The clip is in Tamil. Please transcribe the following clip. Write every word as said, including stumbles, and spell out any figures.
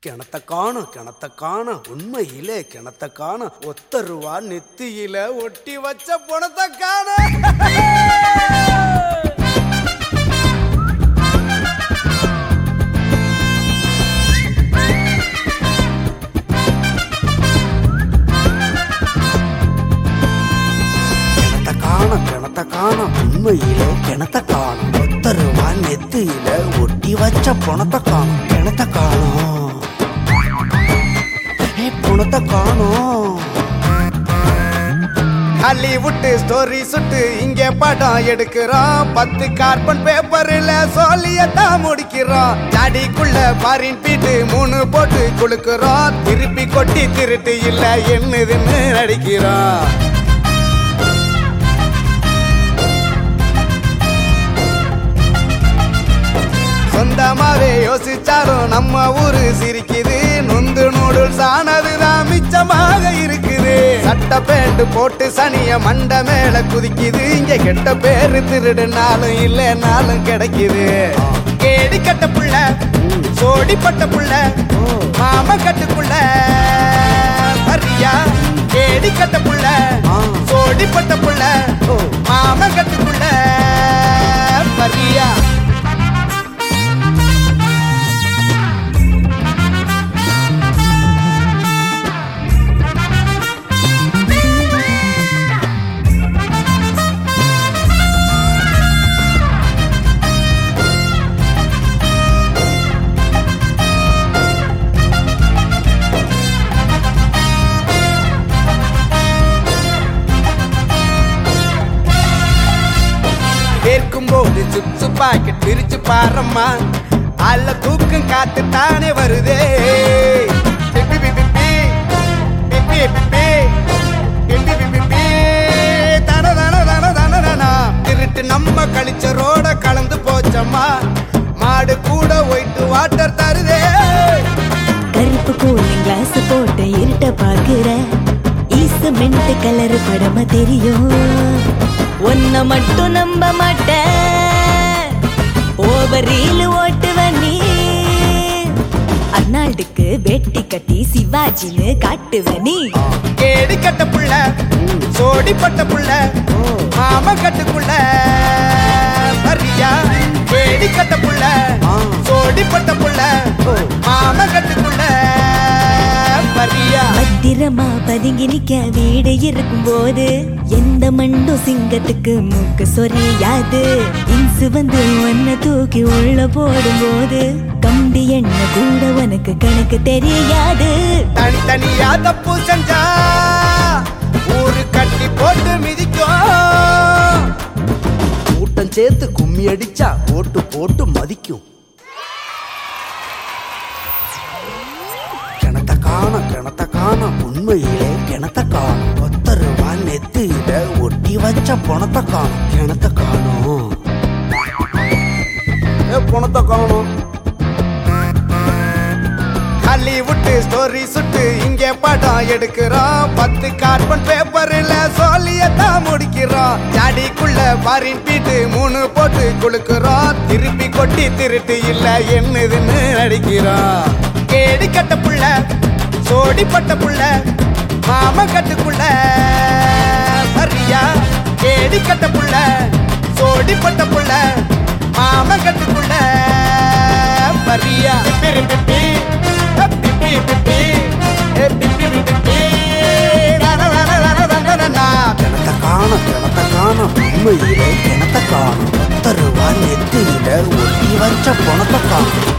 கிணத்த காணும் கிணத்த காணும் உண்மையிலே கிணத்த காணும் ஒத்த ரூபா நெத்தியில ஒட்டி வச்ச பணத்தை காணும். கிணத்த காணும் உண்மையிலே கிணத்த காணும் ஒத்த ரூபா நெத்தியில ஒட்டி வச்ச பணத்தை காணும். கிணத்த காணும் பணத்தை காணும். ஹாலிவுட் ஸ்டோரி சுட்டு இங்கே படம் எடுக்கிறோம். பத்து கார்பன் பேப்பர்ல சொல்லியத்தான் முடிக்கிறோம். ஜாடிக்குள்ள பாரின் பீட்டு மூணு போட்டு குளுக்குறோம். திருப்பி கொட்டி திருட்டு இல்ல என்னதுன்னு நடிக்கிறோம். சொந்தமாவே யோசிச்சாலும் நம்ம ஊரு சிரிக்குது. நொந்து நூடுல்ஸ் ஆனதுதான் மிச்சமாக இருக்குது. சட்ட பேண்ட் போட்டு சனிய மண்ட மேல குதிக்குது. இங்க கெட்ட பேரு திருடுனாலும் இல்லைனாலும் கிடைக்குது. கேடி கட்ட புள்ள சோடி பட்ட புள்ள மாம கட்டுக்குள்ள பரியா. கேடி கட்ட புள்ள சோடி பட்ட புள்ள மாம கட்டுக்குள்ள பரியா. போது சிப்ஸ் பாக்கெட் பிரிச்சு பாரம்மா. அல்ல தூக்கம் காத்து தானே வருதே. திருட்டு நம்ம கழிச்சரோட கலந்து போச்சம்மா. மாடு கூட ஒயிட் வாட்டர் தருதே. கருப்பு கூலிங் கிளாஸ் போட்டு இருட்ட பாக்குற ஈசமெண்ட் கலர் படமா தெரியும். ஒன்ன மட்டும் நம்ப மாட்டேன் ஓவரீல் ஓட்டுவ நீ. அர்னால்டுக்கு வேட்டி கட்டி சிவாஜின்னு காட்டுவ நீ. கேடி கட்ட புள்ள சோடி பட்ட புள்ள மாம கட்டுக்குள்ள பரியா. கேடி கட்ட புள்ள சோடி பட்ட புள்ள மாம கட்டுக்குள்ள பரியா. பத்திரமா பதுங்கி நிக்க வீடு இருக்கும் போது எந்த மண்டும் சிங்கத்துக்கு மூக்கு சொரியாது. இன்சு வந்து ஒன்ன தூக்கி உள்ள போடும் போது கம்பி எண்ண கூட உனக்கு கணக்கு தெரியாது. தனித்தனியா தப்பு செஞ்சா ஊரு கட்டி போட்டு மிதிக்கும். கூட்டம் சேர்த்து கும்மி அடிச்சா போட்டு போட்டு மதிக்கும். கிணத்த காணும் கிணத்த காணும் உண்மையிலே கிணத்த காணும் ஒத்த ரூபா நெத்தியில ஒட்டி வச்ச பணத்தை காணும். கிணத்த காணும் பணத்தை காணும். ஹாலிவுட் ஸ்டோரி சுட்டு இங்கே படம் எடுக்கிறோம். பத்து கார்பன் பேப்பர்ல சொல்லியத்தான் முடிக்கிறோம். ஜாடிக்குள்ள பாரின் பீட்டு மூணு போட்டு குளுக்குறோம். திருப்பி கொட்டி திருட்டு இல்ல என்னதுன்னு நடிக்கிறோம். கேடி கட்ட புள்ள சோடி பட்ட புள்ள மாம கட்டுக்குள்ள பரியா. கேடி கட்ட புள்ள சோடி பட்ட புள்ள மாம கட்டுக்குள்ள பரியா. கிணத்த காணும் கிணத்த காணும் உண்மையிலே கிணத்த காணும் ஒத்த ரூபா நெத்தியில ஒட்டி வச்ச பணத்தை காணும்.